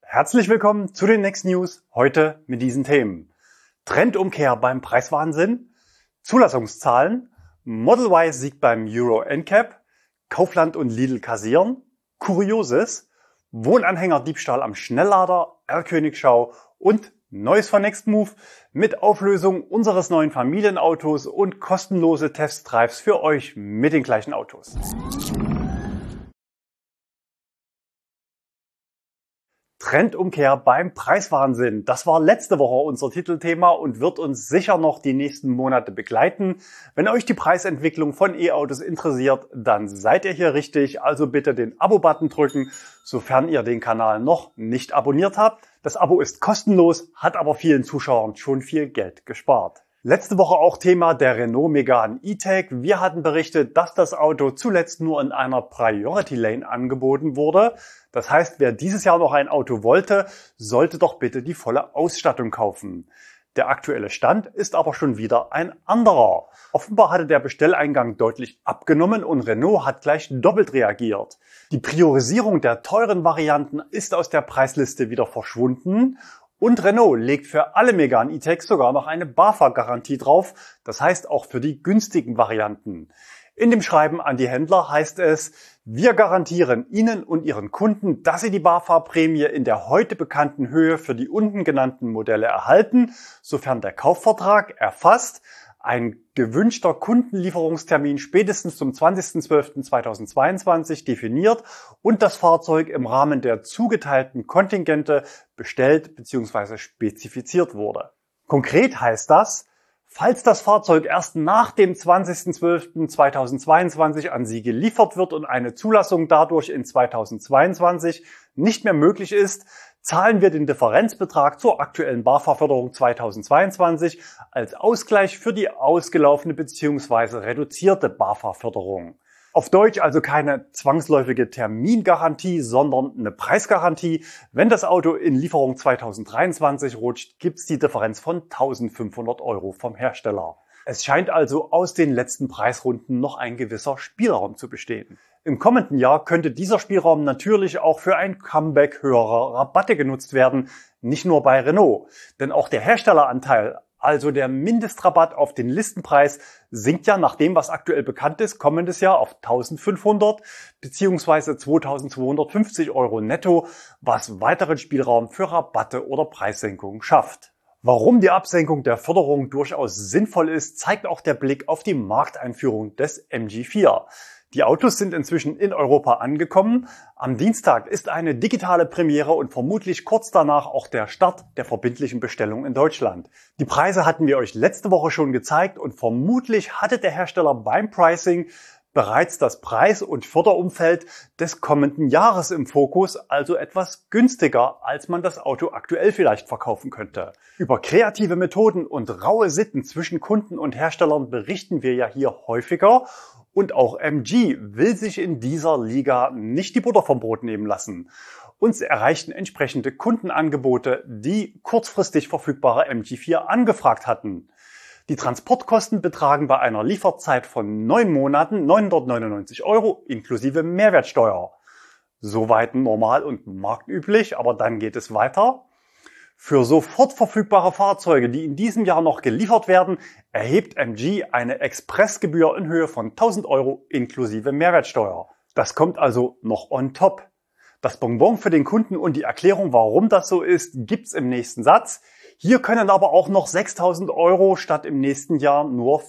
Herzlich willkommen zu den Next News, heute mit diesen Themen. Trendumkehr beim Preiswahnsinn, Zulassungszahlen, Model Y siegt beim Euro NCAP, Kaufland und Lidl kassieren, Kurioses, Wohnanhänger-Diebstahl am Schnelllader, R-Königschau und Neues von Nextmove mit Auflösung unseres neuen Familienautos und kostenlose Testdrives für euch mit den gleichen Autos. Trendumkehr beim Preiswahnsinn. Das war letzte Woche unser Titelthema und wird uns sicher noch die nächsten Monate begleiten. Wenn euch die Preisentwicklung von E-Autos interessiert, dann seid ihr hier richtig. Also bitte den Abo-Button drücken, sofern ihr den Kanal noch nicht abonniert habt. Das Abo ist kostenlos, hat aber vielen Zuschauern schon viel Geld gespart. Letzte Woche auch Thema der Renault Megane E-Tech. Wir hatten berichtet, dass das Auto zuletzt nur in einer Priority Lane angeboten wurde. Das heißt, wer dieses Jahr noch ein Auto wollte, sollte doch bitte die volle Ausstattung kaufen. Der aktuelle Stand ist aber schon wieder ein anderer. Offenbar hatte der Bestelleingang deutlich abgenommen und Renault hat gleich doppelt reagiert. Die Priorisierung der teuren Varianten ist aus der Preisliste wieder verschwunden. Und Renault legt für alle Megane E-Techs sogar noch eine BAFA-Garantie drauf, das heißt auch für die günstigen Varianten. In dem Schreiben an die Händler heißt es, wir garantieren Ihnen und Ihren Kunden, dass Sie die BAFA-Prämie in der heute bekannten Höhe für die unten genannten Modelle erhalten, sofern der Kaufvertrag erfasst, ein gewünschter Kundenlieferungstermin spätestens zum 20.12.2022 definiert und das Fahrzeug im Rahmen der zugeteilten Kontingente bestellt bzw. spezifiziert wurde. Konkret heißt das, falls das Fahrzeug erst nach dem 20.12.2022 an Sie geliefert wird und eine Zulassung dadurch in 2022 nicht mehr möglich ist, zahlen wir den Differenzbetrag zur aktuellen BAFA-Förderung 2022 als Ausgleich für die ausgelaufene bzw. reduzierte BAFA-Förderung. Auf Deutsch also keine zwangsläufige Termingarantie, sondern eine Preisgarantie. Wenn das Auto in Lieferung 2023 rutscht, gibt's die Differenz von 1.500 € vom Hersteller. Es scheint also aus den letzten Preisrunden noch ein gewisser Spielraum zu bestehen. Im kommenden Jahr könnte dieser Spielraum natürlich auch für ein Comeback höherer Rabatte genutzt werden, nicht nur bei Renault. Denn auch der Herstelleranteil, also der Mindestrabatt auf den Listenpreis, sinkt ja nach dem, was aktuell bekannt ist, kommendes Jahr auf 1.500 bzw. 2.250 € netto, was weiteren Spielraum für Rabatte oder Preissenkungen schafft. Warum die Absenkung der Förderung durchaus sinnvoll ist, zeigt auch der Blick auf die Markteinführung des MG4. Die Autos sind inzwischen in Europa angekommen. Am Dienstag ist eine digitale Premiere und vermutlich kurz danach auch der Start der verbindlichen Bestellung in Deutschland. Die Preise hatten wir euch letzte Woche schon gezeigt und vermutlich hatte der Hersteller beim Pricing bereits das Preis- und Förderumfeld des kommenden Jahres im Fokus, also etwas günstiger, als man das Auto aktuell vielleicht verkaufen könnte. Über kreative Methoden und raue Sitten zwischen Kunden und Herstellern berichten wir ja hier häufiger. Und auch MG will sich in dieser Liga nicht die Butter vom Brot nehmen lassen. Uns erreichten entsprechende Kundenangebote, die kurzfristig verfügbare MG4 angefragt hatten. Die Transportkosten betragen bei einer Lieferzeit von 9 Monaten 999 € inklusive Mehrwertsteuer. Soweit normal und marktüblich, aber dann geht es weiter. Für sofort verfügbare Fahrzeuge, die in diesem Jahr noch geliefert werden, erhebt MG eine Expressgebühr in Höhe von 1.000 € inklusive Mehrwertsteuer. Das kommt also noch on top. Das Bonbon für den Kunden und die Erklärung, warum das so ist, gibt's im nächsten Satz. Hier können aber auch noch 6.000 € statt im nächsten Jahr nur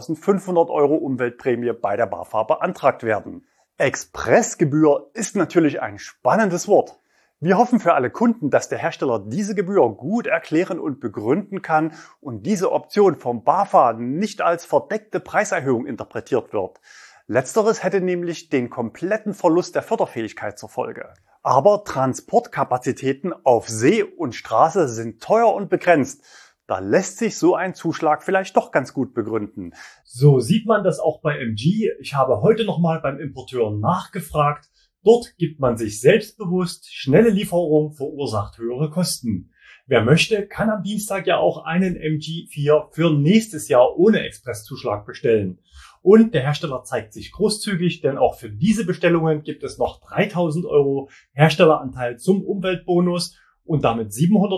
4.500 € Umweltprämie bei der BAFA beantragt werden. Expressgebühr ist natürlich ein spannendes Wort. Wir hoffen für alle Kunden, dass der Hersteller diese Gebühr gut erklären und begründen kann und diese Option vom BAFA nicht als verdeckte Preiserhöhung interpretiert wird. Letzteres hätte nämlich den kompletten Verlust der Förderfähigkeit zur Folge. Aber Transportkapazitäten auf See und Straße sind teuer und begrenzt. Da lässt sich so ein Zuschlag vielleicht doch ganz gut begründen. So sieht man das auch bei MG. Ich habe heute nochmal beim Importeur nachgefragt. Dort gibt man sich selbstbewusst, schnelle Lieferung verursacht höhere Kosten. Wer möchte, kann am Dienstag ja auch einen MG4 für nächstes Jahr ohne Expresszuschlag bestellen. Und der Hersteller zeigt sich großzügig, denn auch für diese Bestellungen gibt es noch 3.000 € Herstelleranteil zum Umweltbonus und damit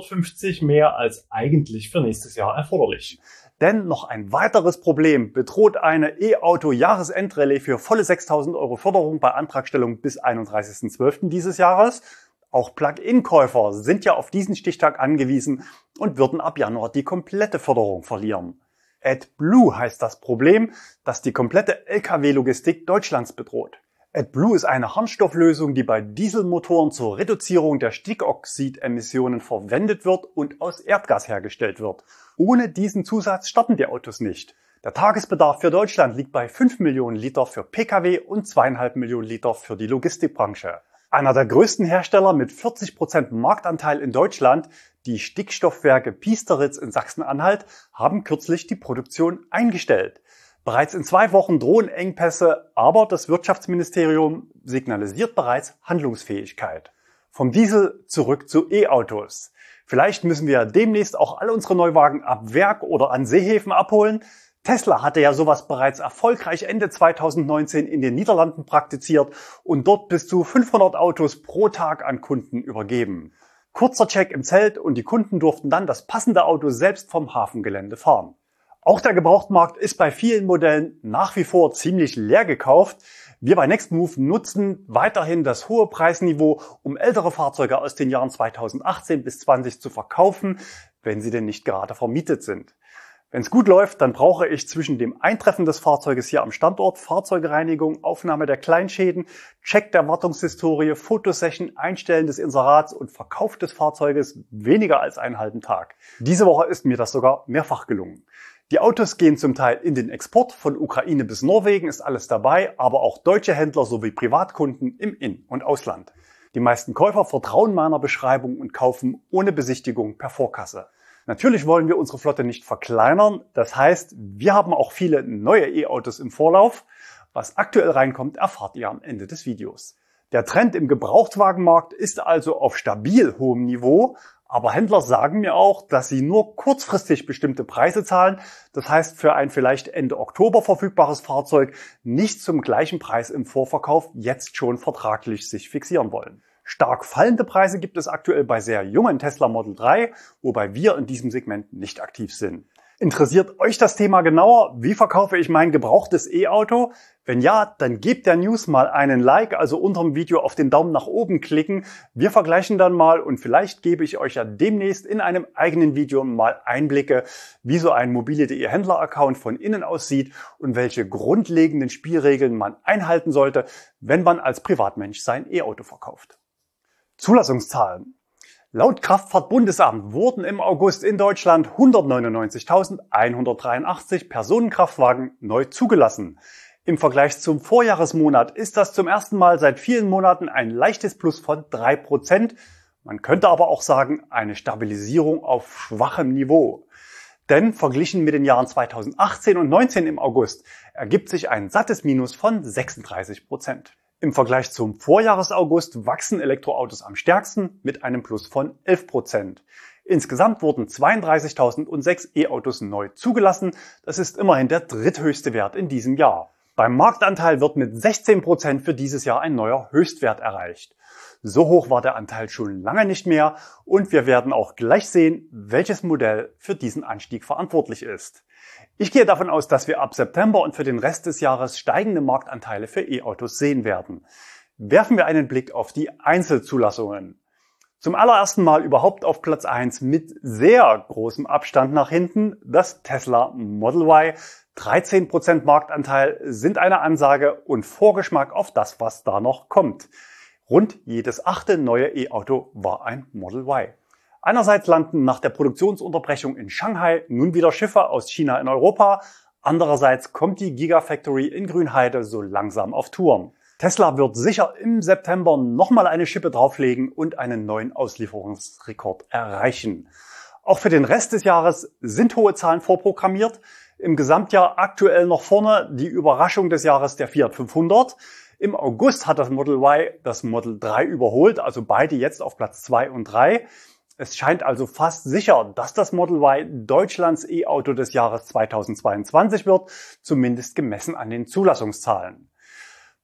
750 mehr als eigentlich für nächstes Jahr erforderlich. Denn noch ein weiteres Problem bedroht eine E-Auto-Jahresendrallye für volle 6.000 € Förderung bei Antragstellung bis 31.12. dieses Jahres. Auch Plug-in-Käufer sind ja auf diesen Stichtag angewiesen und würden ab Januar die komplette Förderung verlieren. AdBlue heißt das Problem, das die komplette Lkw-Logistik Deutschlands bedroht. AdBlue ist eine Harnstofflösung, die bei Dieselmotoren zur Reduzierung der Stickoxidemissionen verwendet wird und aus Erdgas hergestellt wird. Ohne diesen Zusatz starten die Autos nicht. Der Tagesbedarf für Deutschland liegt bei 5 Millionen Liter für Pkw und 2,5 Millionen Liter für die Logistikbranche. Einer der größten Hersteller mit 40% Marktanteil in Deutschland, die Stickstoffwerke Piesteritz in Sachsen-Anhalt, haben kürzlich die Produktion eingestellt. Bereits in 2 Wochen drohen Engpässe, aber das Wirtschaftsministerium signalisiert bereits Handlungsfähigkeit. Vom Diesel zurück zu E-Autos. Vielleicht müssen wir demnächst auch alle unsere Neuwagen ab Werk oder an Seehäfen abholen. Tesla hatte ja sowas bereits erfolgreich Ende 2019 in den Niederlanden praktiziert und dort bis zu 500 Autos pro Tag an Kunden übergeben. Kurzer Check im Zelt und die Kunden durften dann das passende Auto selbst vom Hafengelände fahren. Auch der Gebrauchtmarkt ist bei vielen Modellen nach wie vor ziemlich leer gekauft. Wir bei Nextmove nutzen weiterhin das hohe Preisniveau, um ältere Fahrzeuge aus den Jahren 2018 bis 2020 zu verkaufen, wenn sie denn nicht gerade vermietet sind. Wenn es gut läuft, dann brauche ich zwischen dem Eintreffen des Fahrzeuges hier am Standort, Fahrzeugreinigung, Aufnahme der Kleinschäden, Check der Wartungshistorie, Fotosession, Einstellen des Inserats und Verkauf des Fahrzeuges weniger als einen halben Tag. Diese Woche ist mir das sogar mehrfach gelungen. Die Autos gehen zum Teil in den Export, von Ukraine bis Norwegen ist alles dabei, aber auch deutsche Händler sowie Privatkunden im In- und Ausland. Die meisten Käufer vertrauen meiner Beschreibung und kaufen ohne Besichtigung per Vorkasse. Natürlich wollen wir unsere Flotte nicht verkleinern, das heißt, wir haben auch viele neue E-Autos im Vorlauf. Was aktuell reinkommt, erfahrt ihr am Ende des Videos. Der Trend im Gebrauchtwagenmarkt ist also auf stabil hohem Niveau, aber Händler sagen mir auch, dass sie nur kurzfristig bestimmte Preise zahlen. Das heißt, für ein vielleicht Ende Oktober verfügbares Fahrzeug nicht zum gleichen Preis im Vorverkauf jetzt schon vertraglich sich fixieren wollen. Stark fallende Preise gibt es aktuell bei sehr jungen Tesla Model 3, wobei wir in diesem Segment nicht aktiv sind. Interessiert euch das Thema genauer? Wie verkaufe ich mein gebrauchtes E-Auto? Wenn ja, dann gebt der News mal einen Like, also unter dem Video auf den Daumen nach oben klicken. Wir vergleichen dann mal und vielleicht gebe ich euch ja demnächst in einem eigenen Video mal Einblicke, wie so ein mobile.de Händler-Account von innen aussieht und welche grundlegenden Spielregeln man einhalten sollte, wenn man als Privatmensch sein E-Auto verkauft. Zulassungszahlen. Laut Kraftfahrtbundesamt wurden im August in Deutschland 199.183 Personenkraftwagen neu zugelassen. Im Vergleich zum Vorjahresmonat ist das zum ersten Mal seit vielen Monaten ein leichtes Plus von 3%. Man könnte aber auch sagen, eine Stabilisierung auf schwachem Niveau. Denn verglichen mit den Jahren 2018 und 2019 im August ergibt sich ein sattes Minus von 36%. Im Vergleich zum Vorjahresaugust wachsen Elektroautos am stärksten mit einem Plus von 11%. Insgesamt wurden 32.006 E-Autos neu zugelassen. Das ist immerhin der dritthöchste Wert in diesem Jahr. Beim Marktanteil wird mit 16% für dieses Jahr ein neuer Höchstwert erreicht. So hoch war der Anteil schon lange nicht mehr und wir werden auch gleich sehen, welches Modell für diesen Anstieg verantwortlich ist. Ich gehe davon aus, dass wir ab September und für den Rest des Jahres steigende Marktanteile für E-Autos sehen werden. Werfen wir einen Blick auf die Einzelzulassungen. Zum allerersten Mal überhaupt auf Platz 1 mit sehr großem Abstand nach hinten das Tesla Model Y. 13% Marktanteil sind eine Ansage und Vorgeschmack auf das, was da noch kommt. Rund jedes 8. neue E-Auto war ein Model Y. Einerseits landen nach der Produktionsunterbrechung in Shanghai nun wieder Schiffe aus China in Europa. Andererseits kommt die Gigafactory in Grünheide so langsam auf Touren. Tesla wird sicher im September nochmal eine Schippe drauflegen und einen neuen Auslieferungsrekord erreichen. Auch für den Rest des Jahres sind hohe Zahlen vorprogrammiert. Im Gesamtjahr aktuell noch vorne die Überraschung des Jahres der Fiat 500. Im August hat das Model Y das Model 3 überholt, also beide jetzt auf Platz 2 und 3. Es scheint also fast sicher, dass das Model Y Deutschlands E-Auto des Jahres 2022 wird, zumindest gemessen an den Zulassungszahlen.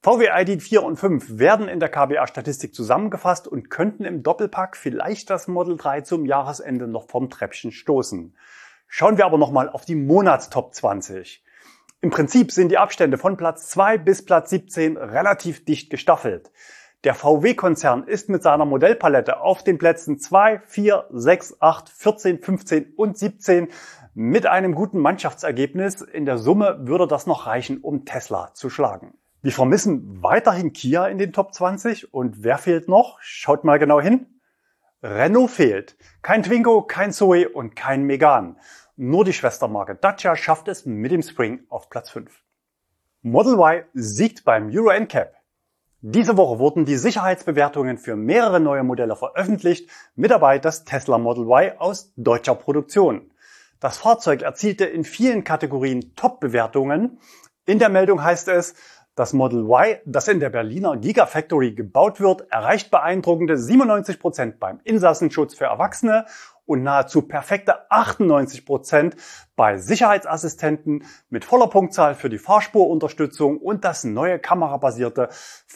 VW ID.4 und 5 werden in der kBA-Statistik zusammengefasst und könnten im Doppelpack vielleicht das Model 3 zum Jahresende noch vom Treppchen stoßen. Schauen wir aber nochmal auf die Monatstop 20. Im Prinzip sind die Abstände von Platz 2 bis Platz 17 relativ dicht gestaffelt. Der VW-Konzern ist mit seiner Modellpalette auf den Plätzen 2, 4, 6, 8, 14, 15 und 17 mit einem guten Mannschaftsergebnis. In der Summe würde das noch reichen, um Tesla zu schlagen. Wir vermissen weiterhin Kia in den Top 20 und wer fehlt noch? Schaut mal genau hin. Renault fehlt. Kein Twingo, kein Zoe und kein Megane. Nur die Schwestermarke Dacia schafft es mit dem Spring auf Platz 5. Model Y siegt beim Euro NCAP. Diese Woche wurden die Sicherheitsbewertungen für mehrere neue Modelle veröffentlicht, mit dabei das Tesla Model Y aus deutscher Produktion. Das Fahrzeug erzielte in vielen Kategorien Top-Bewertungen. In der Meldung heißt es, das Model Y, das in der Berliner Gigafactory gebaut wird, erreicht beeindruckende 97% beim Insassenschutz für Erwachsene und nahezu perfekte 98% bei Sicherheitsassistenten mit voller Punktzahl für die Fahrspurunterstützung und das neue kamerabasierte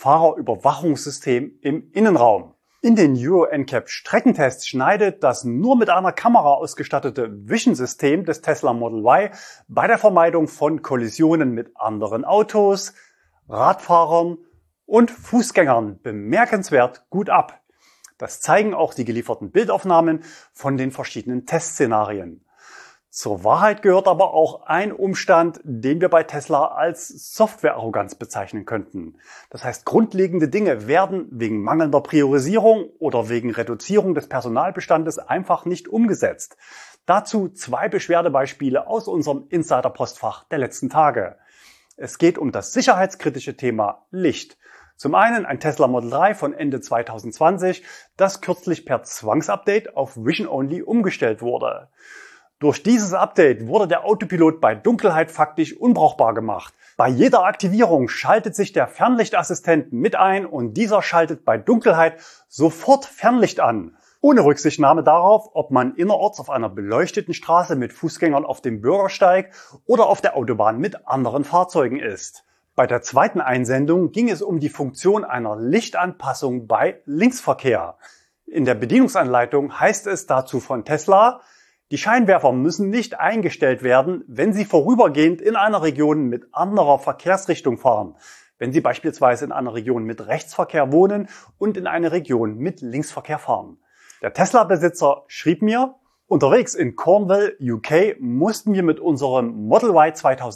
Fahrerüberwachungssystem im Innenraum. In den Euro NCAP Streckentests schneidet das nur mit einer Kamera ausgestattete Vision-System des Tesla Model Y bei der Vermeidung von Kollisionen mit anderen Autos, Radfahrern und Fußgängern bemerkenswert gut ab. Das zeigen auch die gelieferten Bildaufnahmen von den verschiedenen Testszenarien. Zur Wahrheit gehört aber auch ein Umstand, den wir bei Tesla als Softwarearroganz bezeichnen könnten. Das heißt, grundlegende Dinge werden wegen mangelnder Priorisierung oder wegen Reduzierung des Personalbestandes einfach nicht umgesetzt. Dazu 2 Beschwerdebeispiele aus unserem Insider-Postfach der letzten Tage. Es geht um das sicherheitskritische Thema Licht. Zum einen ein Tesla Model 3 von Ende 2020, das kürzlich per Zwangsupdate auf Vision Only umgestellt wurde. Durch dieses Update wurde der Autopilot bei Dunkelheit faktisch unbrauchbar gemacht. Bei jeder Aktivierung schaltet sich der Fernlichtassistent mit ein und dieser schaltet bei Dunkelheit sofort Fernlicht an. Ohne Rücksichtnahme darauf, ob man innerorts auf einer beleuchteten Straße mit Fußgängern auf dem Bürgersteig oder auf der Autobahn mit anderen Fahrzeugen ist. Bei der zweiten Einsendung ging es um die Funktion einer Lichtanpassung bei Linksverkehr. In der Bedienungsanleitung heißt es dazu von Tesla, die Scheinwerfer müssen nicht eingestellt werden, wenn Sie vorübergehend in einer Region mit anderer Verkehrsrichtung fahren, wenn Sie beispielsweise in einer Region mit Rechtsverkehr wohnen und in eine Region mit Linksverkehr fahren. Der Tesla-Besitzer schrieb mir, unterwegs in Cornwall, UK, mussten wir mit unserem Model Y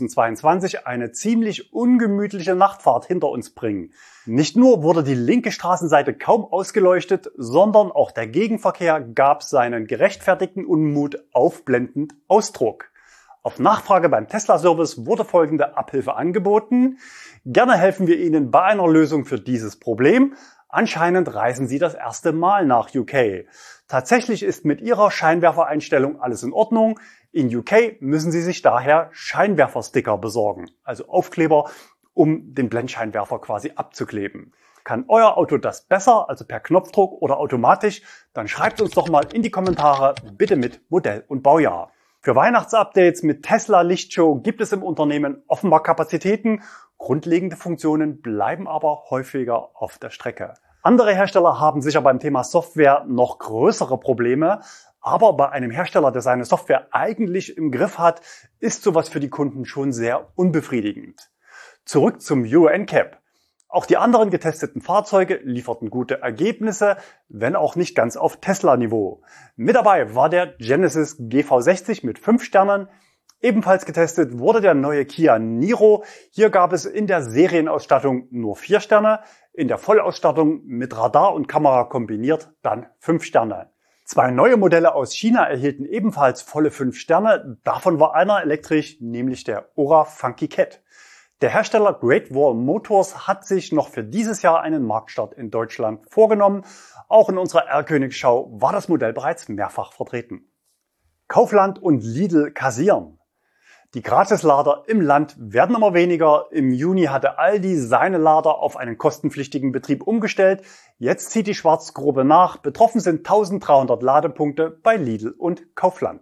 2022 eine ziemlich ungemütliche Nachtfahrt hinter uns bringen. Nicht nur wurde die linke Straßenseite kaum ausgeleuchtet, sondern auch der Gegenverkehr gab seinen gerechtfertigten Unmut aufblendend Ausdruck. Auf Nachfrage beim Tesla-Service wurde folgende Abhilfe angeboten. Gerne helfen wir Ihnen bei einer Lösung für dieses Problem. Anscheinend reisen Sie das erste Mal nach UK. Tatsächlich ist mit Ihrer Scheinwerfereinstellung alles in Ordnung. In UK müssen Sie sich daher Scheinwerfersticker besorgen, also Aufkleber, um den Blendscheinwerfer quasi abzukleben. Kann euer Auto das besser, also per Knopfdruck oder automatisch? Dann schreibt uns doch mal in die Kommentare, bitte mit Modell und Baujahr. Für Weihnachtsupdates mit Tesla Lichtshow gibt es im Unternehmen offenbar Kapazitäten. Grundlegende Funktionen bleiben aber häufiger auf der Strecke. Andere Hersteller haben sicher beim Thema Software noch größere Probleme, aber bei einem Hersteller, der seine Software eigentlich im Griff hat, ist sowas für die Kunden schon sehr unbefriedigend. Zurück zum Euro NCAP. Auch die anderen getesteten Fahrzeuge lieferten gute Ergebnisse, wenn auch nicht ganz auf Tesla-Niveau. Mit dabei war der Genesis GV60 mit 5 Sternen. Ebenfalls getestet wurde der neue Kia Niro. Hier gab es in der Serienausstattung nur 4 Sterne, in der Vollausstattung mit Radar und Kamera kombiniert dann 5 Sterne. 2 neue Modelle aus China erhielten ebenfalls volle 5 Sterne. Davon war einer elektrisch, nämlich der Ora Funky Cat. Der Hersteller Great Wall Motors hat sich noch für dieses Jahr einen Marktstart in Deutschland vorgenommen. Auch in unserer R-König-Schau war das Modell bereits mehrfach vertreten. Kaufland und Lidl kassieren. Die Gratislader im Land werden immer weniger. Im Juni hatte Aldi seine Lader auf einen kostenpflichtigen Betrieb umgestellt. Jetzt zieht die Schwarzgruppe nach. Betroffen sind 1300 Ladepunkte bei Lidl und Kaufland.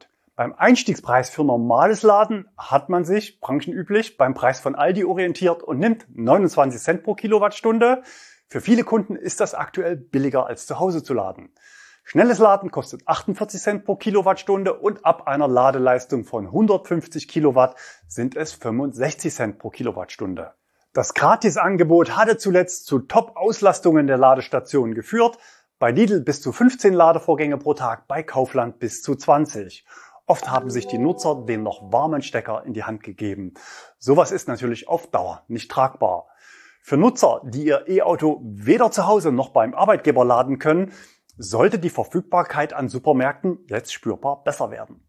Beim Einstiegspreis für normales Laden hat man sich, branchenüblich, beim Preis von Aldi orientiert und nimmt 29 Cent pro Kilowattstunde. Für viele Kunden ist das aktuell billiger als zu Hause zu laden. Schnelles Laden kostet 48 Cent pro Kilowattstunde und ab einer Ladeleistung von 150 Kilowatt sind es 65 Cent pro Kilowattstunde. Das Gratisangebot hatte zuletzt zu Top-Auslastungen der Ladestationen geführt. Bei Lidl bis zu 15 Ladevorgänge pro Tag, bei Kaufland bis zu 20. Oft haben sich die Nutzer den noch warmen Stecker in die Hand gegeben. Sowas ist natürlich auf Dauer nicht tragbar. Für Nutzer, die ihr E-Auto weder zu Hause noch beim Arbeitgeber laden können, sollte die Verfügbarkeit an Supermärkten jetzt spürbar besser werden.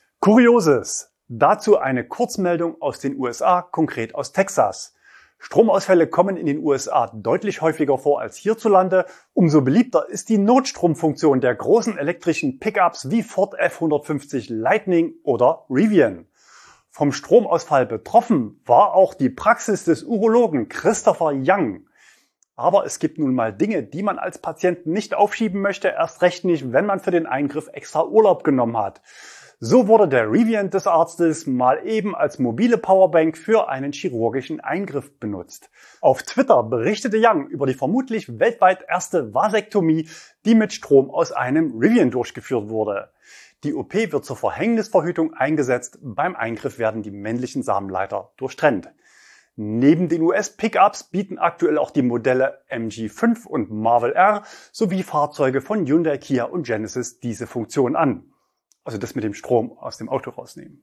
Kurioses. Dazu eine Kurzmeldung aus den USA, konkret aus Texas. Stromausfälle kommen in den USA deutlich häufiger vor als hierzulande. Umso beliebter ist die Notstromfunktion der großen elektrischen Pickups wie Ford F-150 Lightning oder Rivian. Vom Stromausfall betroffen war auch die Praxis des Urologen Christopher Young. Aber es gibt nun mal Dinge, die man als Patient nicht aufschieben möchte, erst recht nicht, wenn man für den Eingriff extra Urlaub genommen hat. So wurde der Rivian des Arztes mal eben als mobile Powerbank für einen chirurgischen Eingriff benutzt. Auf Twitter berichtete Young über die vermutlich weltweit erste Vasektomie, die mit Strom aus einem Rivian durchgeführt wurde. Die OP wird zur Verhängnisverhütung eingesetzt, beim Eingriff werden die männlichen Samenleiter durchtrennt. Neben den US-Pickups bieten aktuell auch die Modelle MG5 und Marvel R sowie Fahrzeuge von Hyundai, Kia und Genesis diese Funktion an. Also das mit dem Strom aus dem Auto rausnehmen.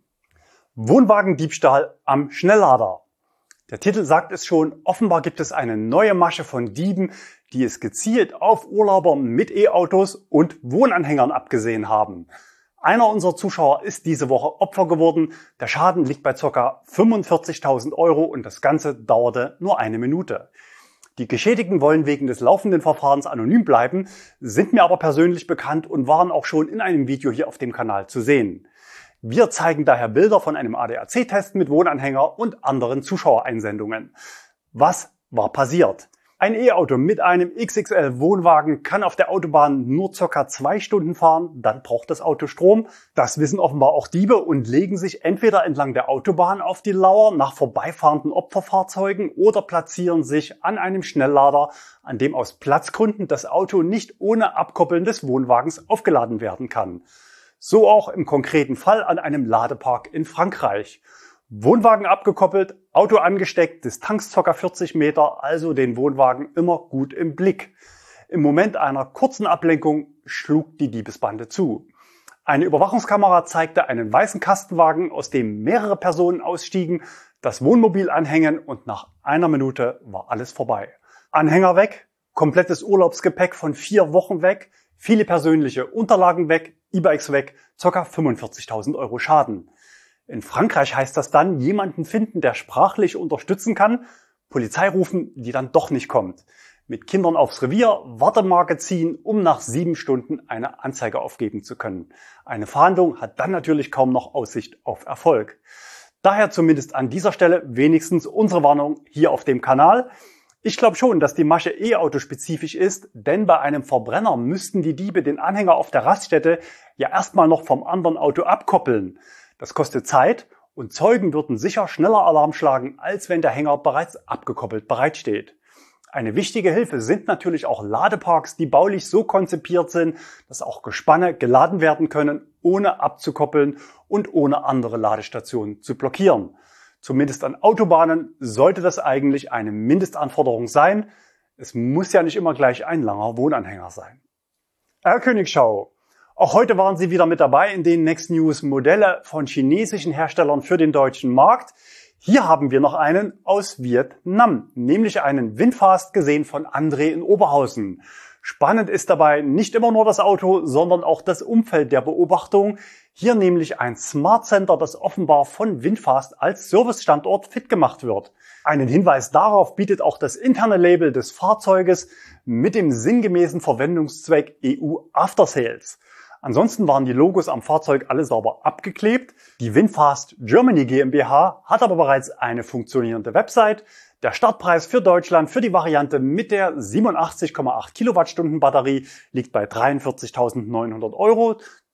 Wohnwagendiebstahl am Schnelllader. Der Titel sagt es schon, offenbar gibt es eine neue Masche von Dieben, die es gezielt auf Urlauber mit E-Autos und Wohnanhängern abgesehen haben. Einer unserer Zuschauer ist diese Woche Opfer geworden. Der Schaden liegt bei ca. 45.000 € und das Ganze dauerte nur eine Minute. Die Geschädigten wollen wegen des laufenden Verfahrens anonym bleiben, sind mir aber persönlich bekannt und waren auch schon in einem Video hier auf dem Kanal zu sehen. Wir zeigen daher Bilder von einem ADAC-Test mit Wohnanhänger und anderen Zuschauereinsendungen. Was war passiert? Ein E-Auto mit einem XXL-Wohnwagen kann auf der Autobahn nur ca. 2 Stunden fahren, dann braucht das Auto Strom. Das wissen offenbar auch Diebe und legen sich entweder entlang der Autobahn auf die Lauer nach vorbeifahrenden Opferfahrzeugen oder platzieren sich an einem Schnelllader, an dem aus Platzgründen das Auto nicht ohne Abkoppeln des Wohnwagens aufgeladen werden kann. So auch im konkreten Fall an einem Ladepark in Frankreich. Wohnwagen abgekoppelt, Auto angesteckt, Distanz ca. 40 Meter, also den Wohnwagen immer gut im Blick. Im Moment einer kurzen Ablenkung schlug die Diebesbande zu. Eine Überwachungskamera zeigte einen weißen Kastenwagen, aus dem mehrere Personen ausstiegen, das Wohnmobil anhängen und nach einer Minute war alles vorbei. Anhänger weg, komplettes Urlaubsgepäck von 4 Wochen weg, viele persönliche Unterlagen weg, E-Bikes weg, ca. 45.000 € Schaden. In Frankreich heißt das dann, jemanden finden, der sprachlich unterstützen kann, Polizei rufen, die dann doch nicht kommt. Mit Kindern aufs Revier, Wartemarke ziehen, um nach 7 Stunden eine Anzeige aufgeben zu können. Eine Fahndung hat dann natürlich kaum noch Aussicht auf Erfolg. Daher zumindest an dieser Stelle wenigstens unsere Warnung hier auf dem Kanal. Ich glaube schon, dass die Masche E-Auto spezifisch ist, denn bei einem Verbrenner müssten die Diebe den Anhänger auf der Raststätte ja erstmal noch vom anderen Auto abkoppeln. Das kostet Zeit und Zeugen würden sicher schneller Alarm schlagen, als wenn der Hänger bereits abgekoppelt bereitsteht. Eine wichtige Hilfe sind natürlich auch Ladeparks, die baulich so konzipiert sind, dass auch Gespanne geladen werden können, ohne abzukoppeln und ohne andere Ladestationen zu blockieren. Zumindest an Autobahnen sollte das eigentlich eine Mindestanforderung sein. Es muss ja nicht immer gleich ein langer Wohnanhänger sein. R-Königschau. Auch heute waren Sie wieder mit dabei in den Next News Modelle von chinesischen Herstellern für den deutschen Markt. Hier haben wir noch einen aus Vietnam, nämlich einen Winfast gesehen von André in Oberhausen. Spannend ist dabei nicht immer nur das Auto, sondern auch das Umfeld der Beobachtung. Hier nämlich ein Smart Center, das offenbar von Winfast als Servicestandort fit gemacht wird. Einen Hinweis darauf bietet auch das interne Label des Fahrzeuges mit dem sinngemäßen Verwendungszweck EU After Sales. Ansonsten waren die Logos am Fahrzeug alle sauber abgeklebt. Die Winfast Germany GmbH hat aber bereits eine funktionierende Website. Der Startpreis für Deutschland für die Variante mit der 87,8 Kilowattstunden Batterie liegt bei 43.900 €.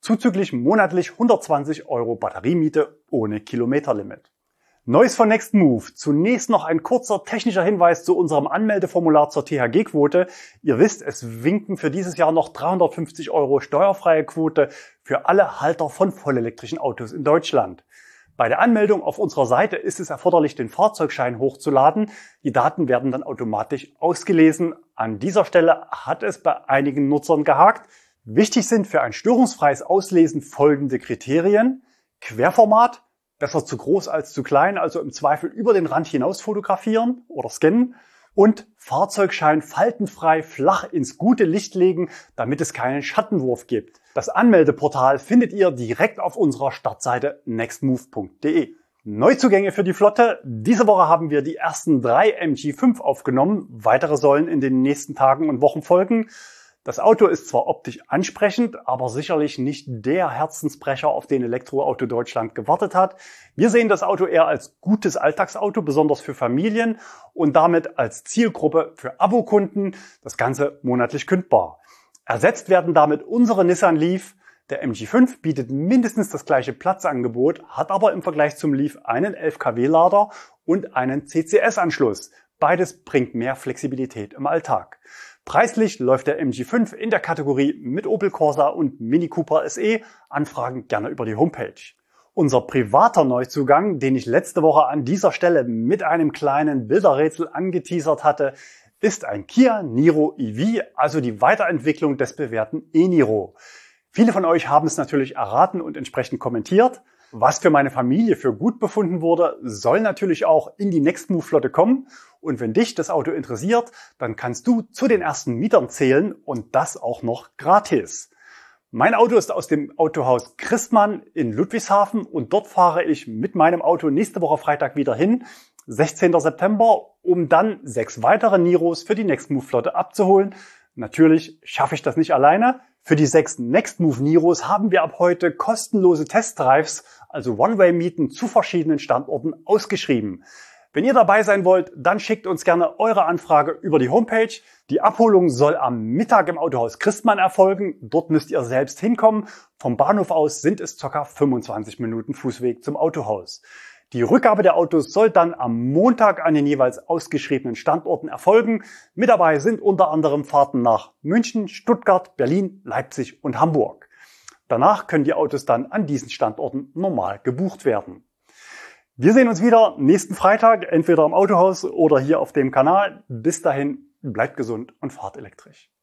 Zuzüglich monatlich 120 € Batteriemiete ohne Kilometerlimit. Neues von Nextmove. Zunächst noch ein kurzer technischer Hinweis zu unserem Anmeldeformular zur THG-Quote. Ihr wisst, es winken für dieses Jahr noch 350 € steuerfreie Quote für alle Halter von vollelektrischen Autos in Deutschland. Bei der Anmeldung auf unserer Seite ist es erforderlich, den Fahrzeugschein hochzuladen. Die Daten werden dann automatisch ausgelesen. An dieser Stelle hat es bei einigen Nutzern gehakt. Wichtig sind für ein störungsfreies Auslesen folgende Kriterien: Querformat, besser zu groß als zu klein, also im Zweifel über den Rand hinaus fotografieren oder scannen, und Fahrzeugschein faltenfrei flach ins gute Licht legen, damit es keinen Schattenwurf gibt. Das Anmeldeportal findet ihr direkt auf unserer Startseite nextmove.de. Neuzugänge für die Flotte. Diese Woche haben wir die ersten 3 MG5 aufgenommen. Weitere sollen in den nächsten Tagen und Wochen folgen. Das Auto ist zwar optisch ansprechend, aber sicherlich nicht der Herzensbrecher, auf den Elektroauto Deutschland gewartet hat. Wir sehen das Auto eher als gutes Alltagsauto, besonders für Familien, und damit als Zielgruppe für Abokunden, das Ganze monatlich kündbar. Ersetzt werden damit unsere Nissan Leaf. Der MG5 bietet mindestens das gleiche Platzangebot, hat aber im Vergleich zum Leaf einen 11 kW Lader und einen CCS-Anschluss. Beides bringt mehr Flexibilität im Alltag. Preislich läuft der MG5 in der Kategorie mit Opel Corsa und Mini Cooper SE. Anfragen gerne über die Homepage. Unser privater Neuzugang, den ich letzte Woche an dieser Stelle mit einem kleinen Bilderrätsel angeteasert hatte, ist ein Kia Niro EV, also die Weiterentwicklung des bewährten e-Niro. Viele von euch haben es natürlich erraten und entsprechend kommentiert. Was für meine Familie für gut befunden wurde, soll natürlich auch in die Nextmove-Flotte kommen. Und wenn dich das Auto interessiert, dann kannst du zu den ersten Mietern zählen, und das auch noch gratis. Mein Auto ist aus dem Autohaus Christmann in Ludwigshafen, und dort fahre ich mit meinem Auto nächste Woche Freitag wieder hin, 16. September, um dann 6 weitere Niros für die Nextmove-Flotte abzuholen. Natürlich schaffe ich das nicht alleine. Für die 6 Nextmove Niros haben wir ab heute kostenlose Testdrives, also One-Way-Mieten zu verschiedenen Standorten, ausgeschrieben. Wenn ihr dabei sein wollt, dann schickt uns gerne eure Anfrage über die Homepage. Die Abholung soll am Mittag im Autohaus Christmann erfolgen. Dort müsst ihr selbst hinkommen. Vom Bahnhof aus sind es ca. 25 Minuten Fußweg zum Autohaus. Die Rückgabe der Autos soll dann am Montag an den jeweils ausgeschriebenen Standorten erfolgen. Mit dabei sind unter anderem Fahrten nach München, Stuttgart, Berlin, Leipzig und Hamburg. Danach können die Autos dann an diesen Standorten normal gebucht werden. Wir sehen uns wieder nächsten Freitag, entweder im Autohaus oder hier auf dem Kanal. Bis dahin, bleibt gesund und fahrt elektrisch.